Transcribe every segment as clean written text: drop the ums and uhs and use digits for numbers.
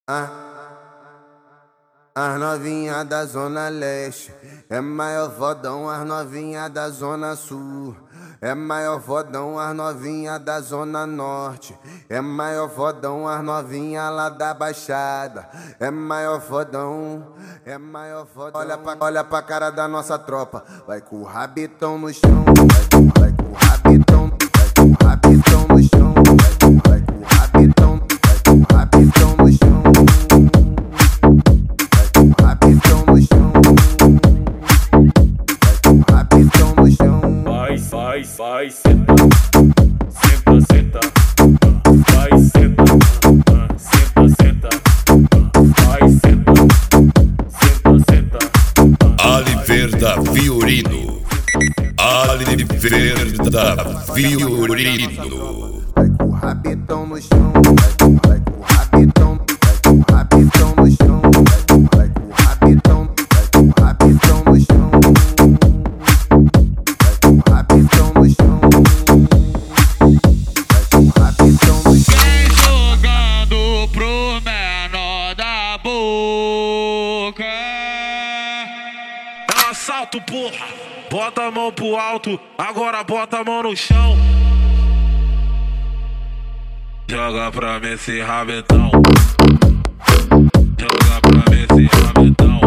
As novinha da Zona Leste é maior fodão, as novinha da Zona Sul é maior fodão, as novinha da Zona Norte é maior fodão, as novinha lá da Baixada é maior fodão, é maior fodão. Olha pra cara da nossa tropa, vai com o rabitão no chão, vai com o rabitão, vai com o rabitão no chão, vai com o rabitão, vai com o rabitão no chão. Rabitão no chão, rabitão no chão. Vai, senta, senta, vai, senta, senta, vai, senta. Oliverda Fiorino, Oliverda Fiorino. Vai com o rabitão no chão, vai com o rabitão, vai com o rabitão no chão, vai com o rabitão, vai com o rabitão no chão, vai com o rabitão no chão, vai com o rabitão no chão. Vem jogando pro menor da boca. É assalto, porra! Bota a mão pro alto, agora bota a mão no chão. Joga pra mim esse rabetão. Joga pra mim esse rabetão.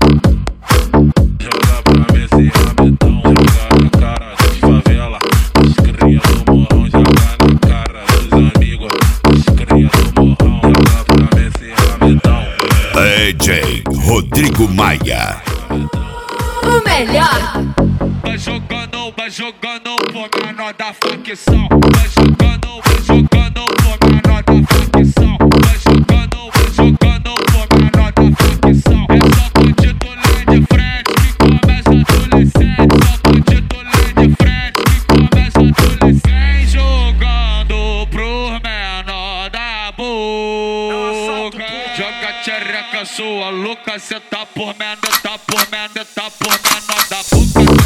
Joga pra mim esse rabetão. Joga na cara dos favela, os cria do morrão. Joga na cara dos amigos, os cria do morrão. Joga pra mim esse rabetão. DJ Rodrigo Maia. O melhor. Vai jogando pro menor da facção. Vai jogando pro menor da facção. Vai jogando pro menor da facção. É só bandido lá de frente que começa adolescente. Só bandido lá de frente que começa adolescente. Vem jogando pro menor da boca. Joga tchereca, sua louca. Cê tá por menor, tá por menor, tá por menor da boca.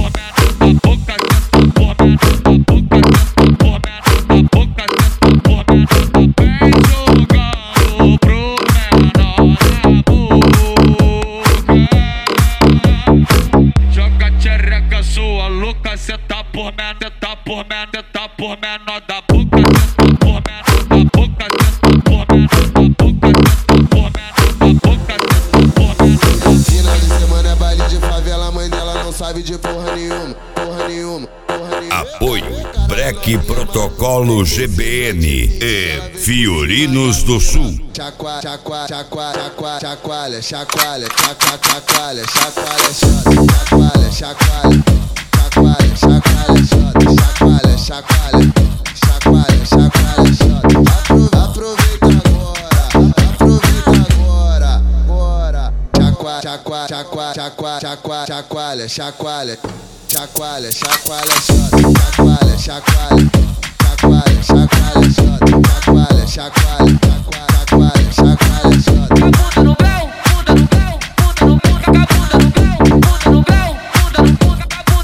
Cê tá por menor, tá por menor, tá por menor da boca. Cê tá por menor da boca, cê tá por menor da boca, cê tá por menor da boca, cê tá por menor da boca. Final de semana é baile de favela, mãe dela não sabe de porra nenhuma, porra nenhuma, porra nenhuma. Apoio Breque Protocolo GBN e Fiorinos do Sul. Chacoalha, chacoalha, chacoalha, chacoalha, chacoalha, chacoalha, chacoalha, chacoalha. Chacoalha, chacoalha, chacoalha, chacoalha, chacoalha, chacoalha, chacoalha. Aproveita agora, bora. Chacoalha, chacoalha, chacoalha, chacoalha, chacoalha, chacoalha, chacoalha, chacoalha, chacoalha, chacoalha, chacoalha, chacoalha, chacoalha, chacoalha, chacoalha, chacoalha. Bunda no grau, bunda no grau, bunda no grau, bunda no grau, bunda no grau, bunda no grau.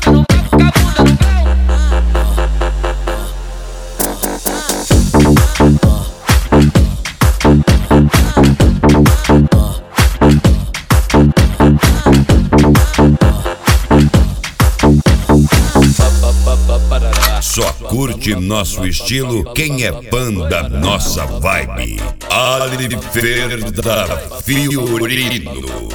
Só curte nosso estilo quem é fã da nossa vibe. Oliverda Fiorino.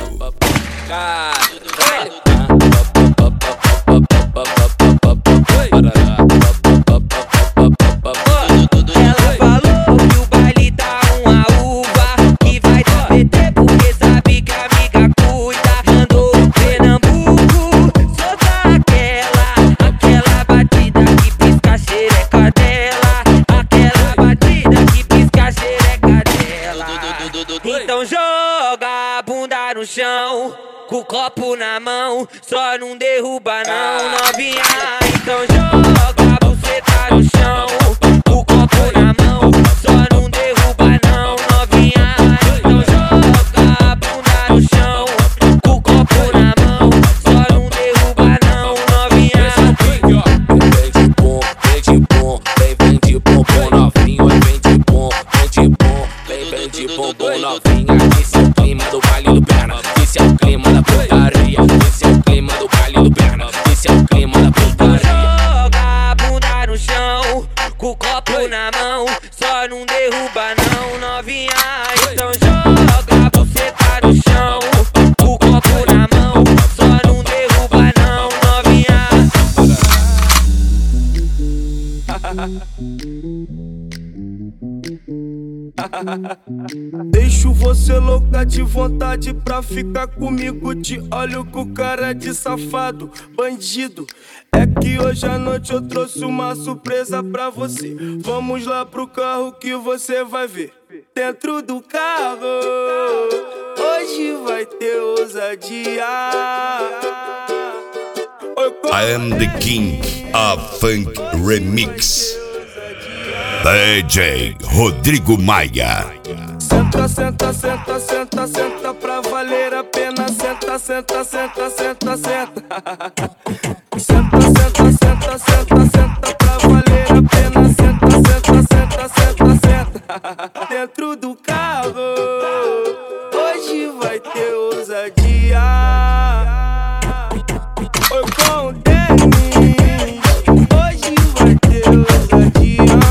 Ela falou que o baile tá uma uva, que vai dar PT porque sabe que a amiga cuida. Mandou o Pernambuco soltar aquela batida que pisca a xereca dela, aquela batida que pisca a xereca dela. Então joga a bunda no chão, com o copo na mão, só não derruba não, novinha. Então joga a buceta no chão, com o copo na mão, só não derruba não, novinha. Então joga a bunda no chão, com o copo na mão, só não derruba não, novinha. Vem de bom, vem de bom novinho, vem de bom, vem de bom, vem de bombom novinha, esse é o clima do baile do perna. Esse é o clima da putaria. Esse é o clima do baile do perna. Esse é o clima da putaria. Joga a bunda no chão, com o copo na mão. Só não derruba não, novinha. Então joga a buceta no chão, com o copo na mão. Só não derruba não, novinha. Deixo você louca de vontade pra ficar comigo. Te olho com cara de safado, bandido. É que hoje à noite eu trouxe uma surpresa pra você. Vamos lá pro carro que você vai ver. Dentro do carro, hoje vai ter ousadia. I am the king of funk remix. DJ Rodrigo Maia. Senta, senta, senta, senta, senta pra valer a pena. Senta, senta, senta, senta, senta. Senta, senta, senta, senta, senta pra valer a pena. Senta, senta, senta, senta, senta. Dentro do carro, hoje vai ter ousadia. Oi, com o Denis, hoje vai ter ousadia.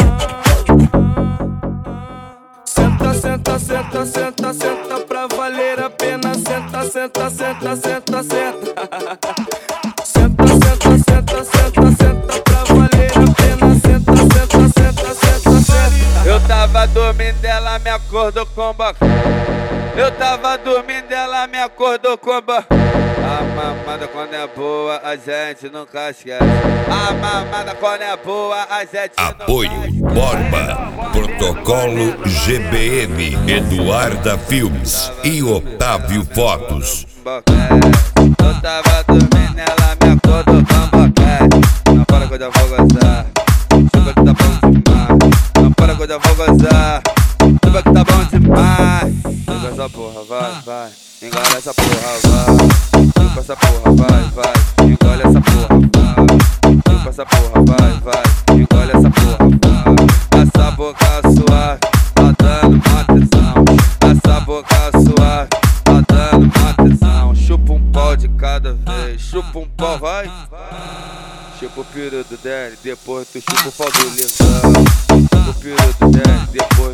Senta, senta, senta, senta, senta pra valer a pena. Senta, senta, senta, senta, senta. Senta, senta, senta, senta, senta pra valer a pena. Senta, senta, senta, senta, senta. Eu tava dormindo, ela me acordou com boca. Eu tava dormindo, ela me acordou com boca. A mamada quando é boa, a gente nunca esquece. A mamada quando é boa, a gente Apoio Borba, Protocolo GBM, Eduarda Filmes e Otávio Fotos. Eu tava dormindo, ela me acordou com boquete. Não para quando eu vou gozar, chupa que tá bom demais. Não para quando eu vou gozar, chupa que tá bom demais. Chupa essa porra, vai, vai. Engole essa porra, vai. Chupa essa porra, vai, vai. Engole essa porra, vai. Chupa essa porra, vai, vai. Engole essa porra, vai. Essa boca suave, tá dando uma tesão. Essa boca suave, tá dando uma tesão. Chupa um pau de cada vez. Chupa um pau, vai. Chupa o peru do Danny, depois tu chupa o pau do Lindão. Chupa o peru do Danny, depois